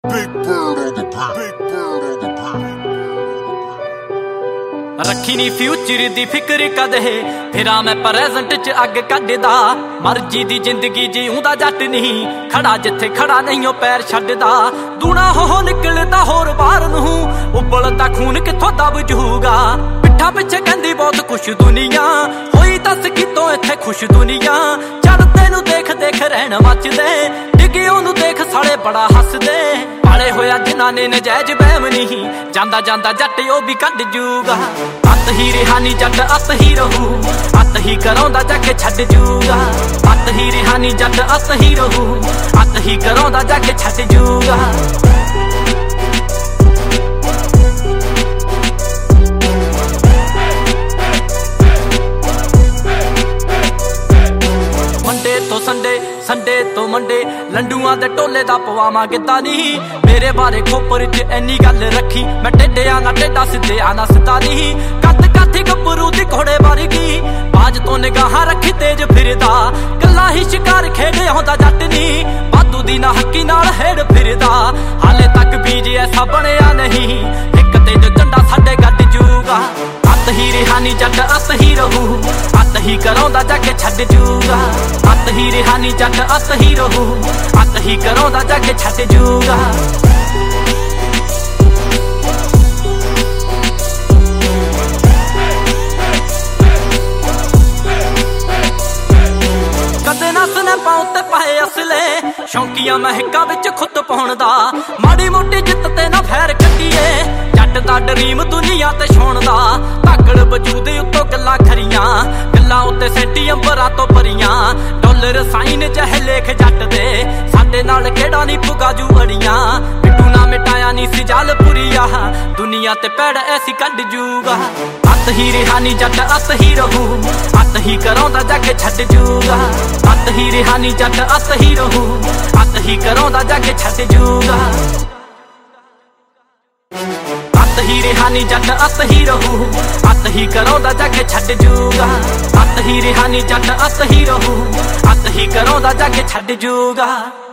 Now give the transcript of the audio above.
Big bird on the beat. Big bird on the beat. रखी नी future दी फिक्र कदे फिरा मैं प्रेजेंट च अग कड्डदा मर्जी दी जिंदगी जीऊंदा जट नहीं खड़ा जिथे खड़ा नहीं ओ पैर छड्डदा दूना हो निकलदा होर बाहर नूं उबलदा खून किथों दब जूगा पिट्ठा पिछे कहंदी बहुत कुछ दुनिया होई दस कितों इत्थे खुश दुनिया चढ़दे नूं देख देख रहण मचदे डिगे ओनू देख साले बड़ा हसदे पाले होया जिन्हां ने नजायज बहम नहीं जांदा जांदा जट ओ भी कड्ड जूगा अत ही रिहानी जट अत ही रहू अत ही कराउंदा जाके छड्ड जूगा अत ही रिहानी जट अत ही रहू अत ही कराउंदा जाके छड्ड जूगा संडे तो मंडे लंडूआं दे टोले दा पवावां गिद्दा नहीं मेरे बारे खोपर च इन्नी गल रखी मैं टेढ़े आना टेढ़ा सिद्धे आना सिद्धा नहीं कद काठी गब्बरू दी घोड़े वर्गी बाज तो निगाहां रखी तेज फिरदा कल्ला ही शिकार खेडे आउंदा जट नहीं वाधू दी ना हक्की नाल हेड़ फिरदा हाले तक बीज ऐसा बनया नहीं एक तेज झंडा साडे गड्ड जूगा अत ही रिहानी जट अत ही रहू अत ही कराउंदा जाके छड्ड जूगा अत ही रिहानी जट अत ही रहू अत ही कराउंदा जाके छड्ड जूगा कदे ना स्नैपां उत्ते पाए असले शौंकिया महका विच खुद पाउण दा माड़ी मोटी जित ते ना फैर कट्टीए जट दा ड्रीम दुनिया ते छुण दा धाकड़ वजूद उत्तों गल्लां खरियां गल्लां उत्ते सेंटी अंबरां तो भरियां डॉलर साइन जह लेख जट दे साडे नाल केड़ा नी पुगाजू अड़ियां मिट्टू ना मिटाया नी सी जाल पुरिया दुनिया ते पैड़ ऐसी कड्ड जूगा अत ही रिहानी जट अत ही रहू अत ही कराउंदा जाके छड्ड जूगा अत ही रिहानी जट अत ही रहू अत ही कराउंदा जाके छड्ड जूगा अत ही रिहानी जट अत ही रहू अत ही कराउंदा जाके छड्ड जूगा अत ही रिहानी जट अत ही रहू अत ही कराउंदा जाके छड्ड जूगा।